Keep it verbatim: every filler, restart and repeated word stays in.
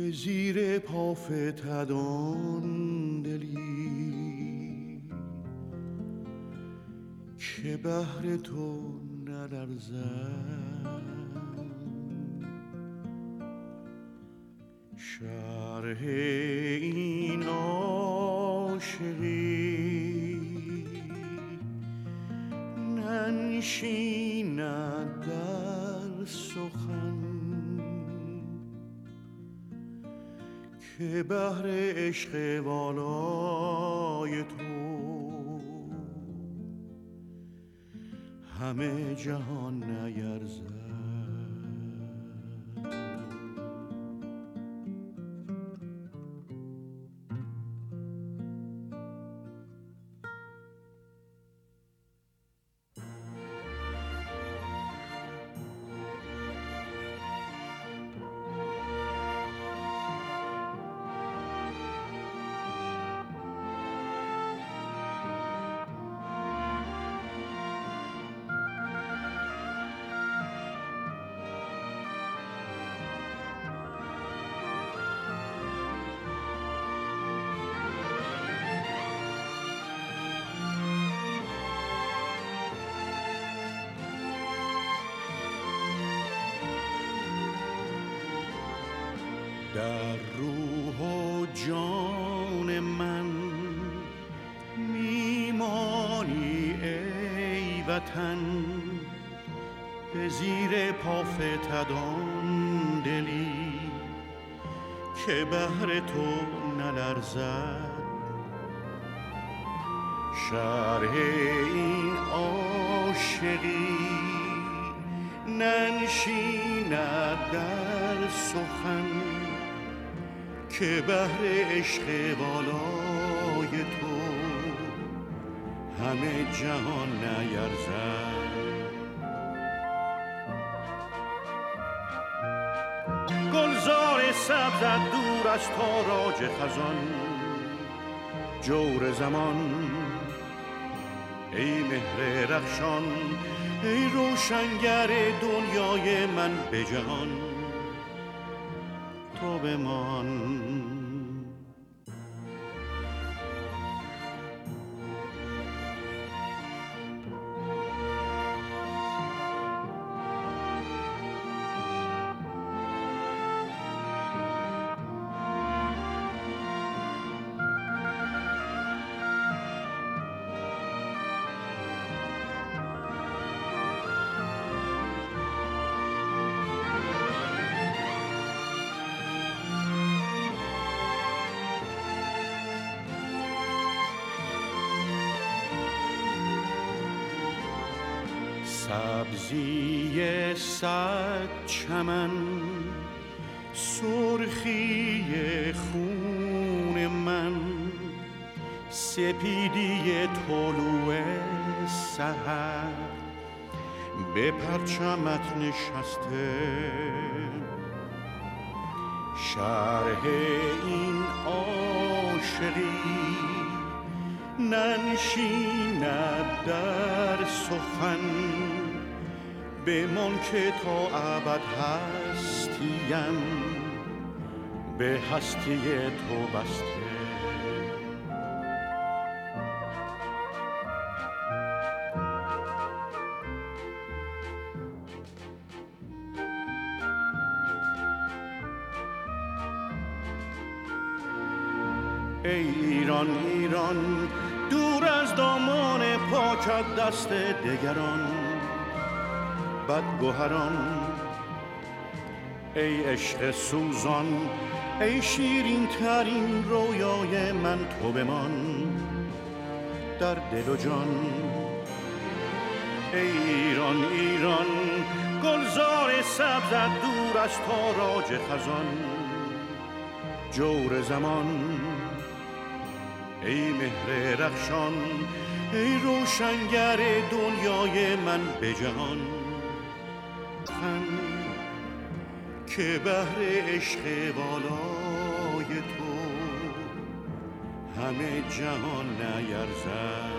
به زیر پا فتد آن دلی که بهر تو نلرزد. شرح این عاشقی ننشیند در سخن که بهر عشق والای تو همه جهان نیرزد. در روح و جان من میمانی ای وطن، به زیر پا فتد آن دلی که بهر تو نلرزد. شرح این عاشقی ننشیند در سخن که بهر عشق والای تو همه جهان نیرزد. گلزار سبزت دور از تاراج خزان، جور زمان ای مهر رخشان، ای روشنگر دنیای من به جهان تو بمان. سبزی صد چمن، سرخی خون من، سپیدی طلوع سحر به پرچمت نشسته. شرح این عاشقی ننشیند در سخن، بمان که تا ابد هستیم به هستی تو بسته. ای ایران ایران دور از دامان پاکت دست دگران بدگوهران، ای عشق سوزان ای شیرین ترین رویای من تو بمان در دل و جان. ای ایران ایران گلزار سبزت دور از تاراج خزان، جور زمان ای مهر رخشان، ای روشنگر دنیای من به جهان که بهر عشق والای تو همه جهان نیرزد.